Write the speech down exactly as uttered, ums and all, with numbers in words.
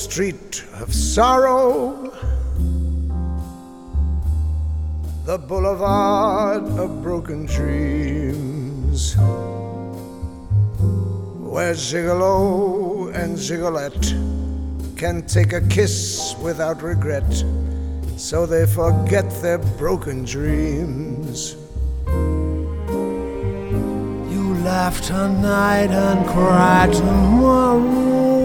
Street of sorrow, the boulevard of broken dreams, where gigolo and gigolette can take a kiss without regret, so they forget their broken dreams. You laugh tonight and cry tomorrow.